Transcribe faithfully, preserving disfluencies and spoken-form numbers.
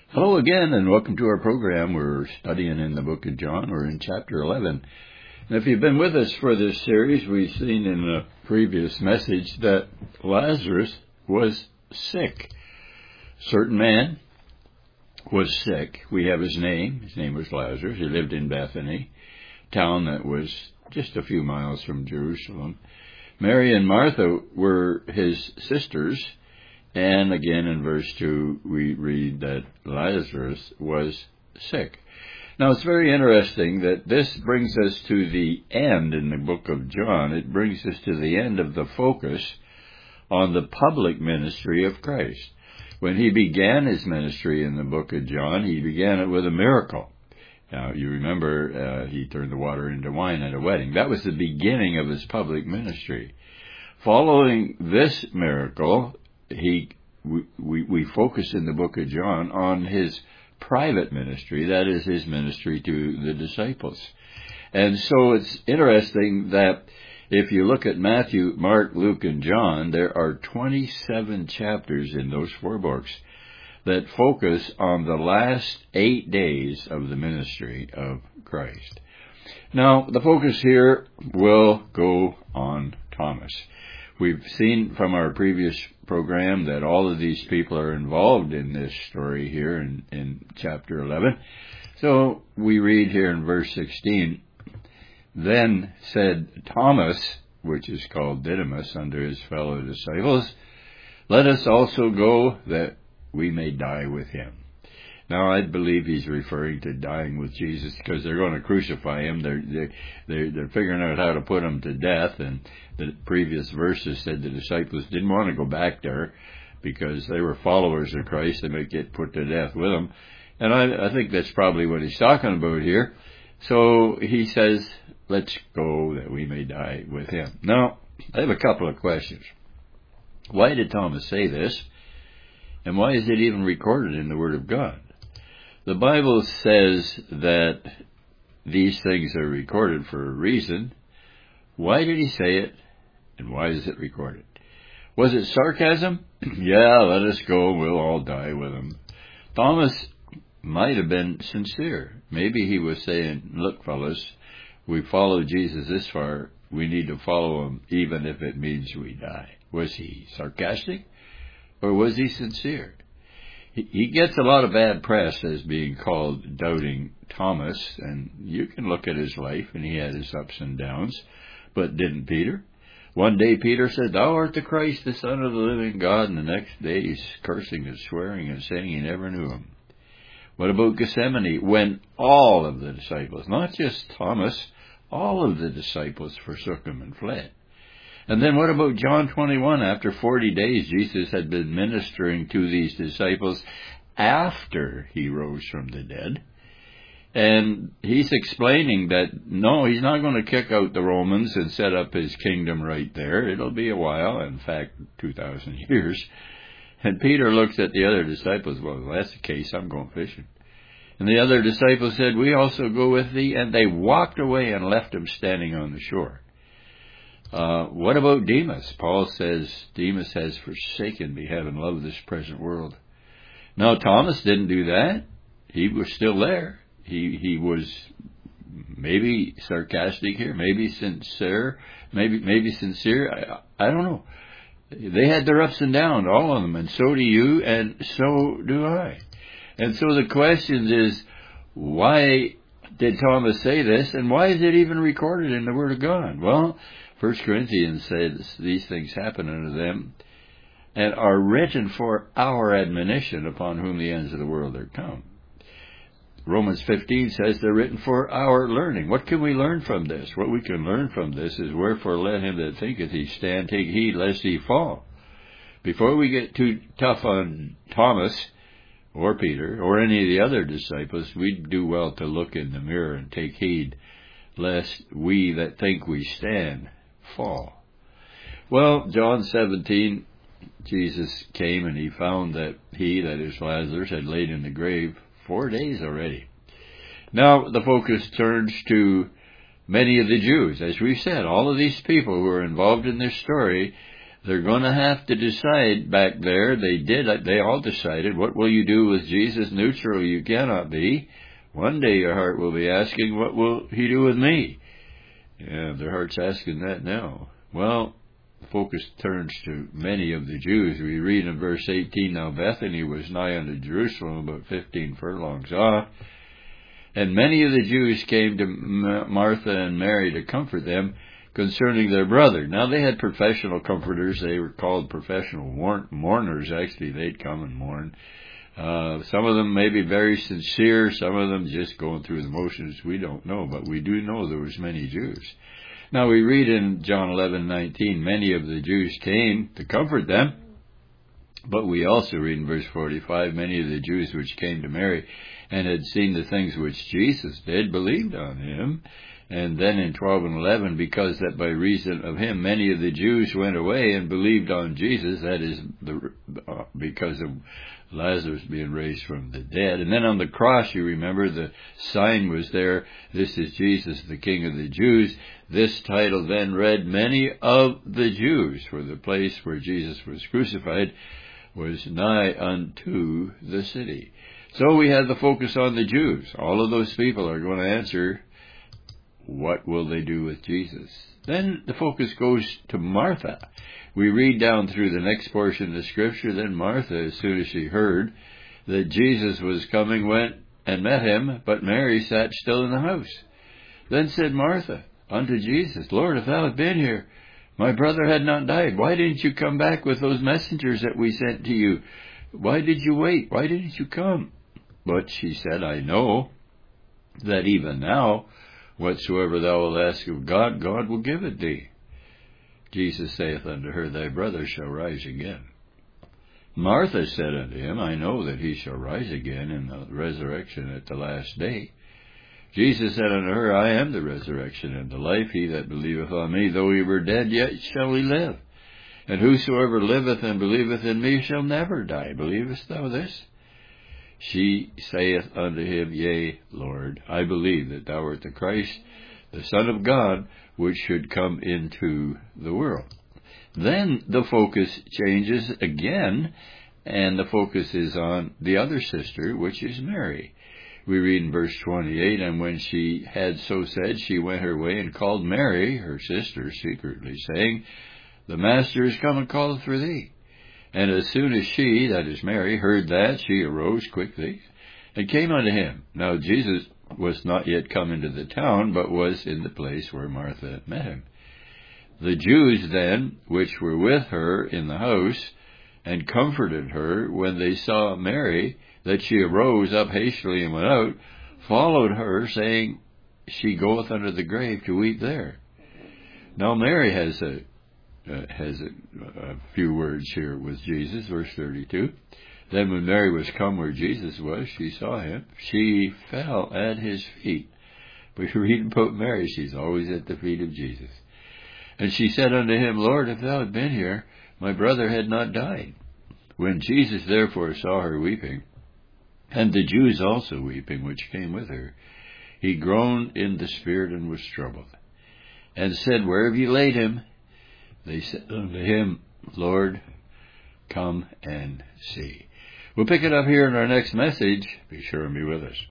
Hello again, and welcome to our program. We're studying in the book of John. We're in chapter eleven. And if you've been with us for this series, we've seen in a previous message that Lazarus was sick. A certain man was sick. We have his name. His name was Lazarus. He lived in Bethany, a town that was just a few miles from Jerusalem. Mary and Martha were his sisters. And again, in verse two, we read that Lazarus was sick. Now, it's very interesting that this brings us to the end in the book of John. It brings us to the end of the focus on the public ministry of Christ. When he began his ministry in the book of John, he began it with a miracle. Now, you remember uh, he turned the water into wine at a wedding. That was the beginning of his public ministry. Following this miracle, He, we, we, we focus in the book of John on his private ministry, that is his ministry to the disciples. And so it's interesting that if you look at Matthew, Mark, Luke, and John, there are twenty-seven chapters in those four books that focus on the last eight days of the ministry of Christ. Now, the focus here will go on Thomas. We've seen from our previous program that all of these people are involved in this story here in, in chapter eleven. So we read here in verse sixteen, "Then said Thomas," which is called Didymus, unto his fellow disciples, "Let us also go that we may die with him." Now, I believe he's referring to dying with Jesus because they're going to crucify him. They're, they're, they're, they're figuring out how to put him to death. And the previous verses said the disciples didn't want to go back there because they were followers of Christ. They might get put to death with him. And I, I think that's probably what he's talking about here. So he says, let's go that we may die with him. Now, I have a couple of questions. Why did Thomas say this? And why is it even recorded in the Word of God? The Bible says that these things are recorded for a reason. Why did he say it, and why is it recorded? Was it sarcasm? Yeah, let us go, we'll all die with him. Thomas might have been sincere. Maybe he was saying, look, fellas, we followed Jesus this far, we need to follow him even if it means we die. Was he sarcastic, or was he sincere? He gets a lot of bad press as being called Doubting Thomas, and you can look at his life, and he had his ups and downs, but didn't Peter? One day Peter said, "Thou art the Christ, the Son of the living God," and the next day he's cursing and swearing and saying he never knew him. What about Gethsemane, when all of the disciples, not just Thomas, all of the disciples forsook him and fled? And then what about John twenty-one? After forty days, Jesus had been ministering to these disciples after he rose from the dead. And he's explaining that, no, he's not going to kick out the Romans and set up his kingdom right there. It'll be a while, in fact, two thousand years. And Peter looks at the other disciples, well, if that's the case, I'm going fishing. And the other disciples said, we also go with thee. And they walked away and left him standing on the shore. Uh, what about Demas? Paul says, Demas has forsaken me, having loved this present world. Now, Thomas didn't do that. He was still there. He he was maybe sarcastic here, maybe sincere, maybe maybe sincere. I, I don't know. They had their ups and downs, all of them, and so do you, and so do I. And so the question is, why did Thomas say this, and why is it even recorded in the Word of God? Well, First Corinthians says these things happen unto them and are written for our admonition, upon whom the ends of the world are come. Romans fifteen says they're written for our learning. What can we learn from this? What we can learn from this is, wherefore let him that thinketh he stand take heed lest he fall. Before we get too tough on Thomas or Peter or any of the other disciples, we'd do well to look in the mirror and take heed lest we that think we stand fall. Well, John seventeen, Jesus came and he found that he, that is Lazarus, had laid in the grave four days already. Now the focus turns to many of the Jews. As we said, all of these people who are involved in this story, They're going to have to decide back there. They did. They all decided, what will you do with Jesus? Neutral you cannot be. One day your heart will be asking, what will he do with me? Yeah, their heart's asking that now. Well, the focus turns to many of the Jews. We read in verse eighteen, now Bethany was nigh unto Jerusalem, about fifteen furlongs off. And many of the Jews came to Martha and Mary to comfort them concerning their brother. Now they had professional comforters. They were called professional mourners. Actually, they'd come and mourn. Uh, some of them may be very sincere. Some of them just going through the motions. We don't know, but we do know there was many Jews. Now we read in John eleven nineteen, many of the Jews came to comfort them. But we also read in verse forty-five, many of the Jews which came to Mary and had seen the things which Jesus did believed on him. And then in twelve and eleven, because that by reason of him many of the Jews went away and believed on Jesus, that is, the, uh, because of Lazarus being raised from the dead. And then on the cross, you remember, the sign was there, this is Jesus, the King of the Jews. This title then read, many of the Jews, for the place where Jesus was crucified was nigh unto the city. So we had the focus on the Jews. All of those people are going to answer, what will they do with Jesus? Then the focus goes to Martha. We read down through the next portion of the Scripture, then Martha, as soon as she heard that Jesus was coming, went and met him, but Mary sat still in the house. Then said Martha unto Jesus, Lord, if thou had been here, my brother had not died. Why didn't you come back with those messengers that we sent to you? Why did you wait? Why didn't you come? But she said, I know that even now, whatsoever thou wilt ask of God, God will give it thee. Jesus saith unto her, thy brother shall rise again. Martha said unto him, I know that he shall rise again in the resurrection at the last day. Jesus said unto her, I am the resurrection and the life. He that believeth on me, though he were dead, yet shall he live. And whosoever liveth and believeth in me shall never die. Believest thou this? She saith unto him, Yea, Lord, I believe that thou art the Christ, the Son of God, which should come into the world. Then the focus changes again, and the focus is on the other sister, which is Mary. We read in verse twenty-eight, and when she had so said, she went her way and called Mary, her sister, secretly, saying, The Master is come and calleth for thee. And as soon as she, that is Mary, heard that, she arose quickly and came unto him. Now Jesus was not yet come into the town, but was in the place where Martha met him. The Jews then, which were with her in the house, and comforted her, when they saw Mary, that she arose up hastily and went out, followed her, saying, She goeth unto the grave to weep there. Now Mary has a Uh, has a, a few words here with Jesus, verse thirty-two. Then when Mary was come where Jesus was, she saw him. She fell at his feet. We read about Mary, she's always at the feet of Jesus. And she said unto him, Lord, if thou had been here, my brother had not died. When Jesus therefore saw her weeping, and the Jews also weeping, which came with her, he groaned in the spirit and was troubled, and said, Where have ye laid him? They said unto him, Lord, come and see. We'll pick it up here in our next message. Be sure and be with us.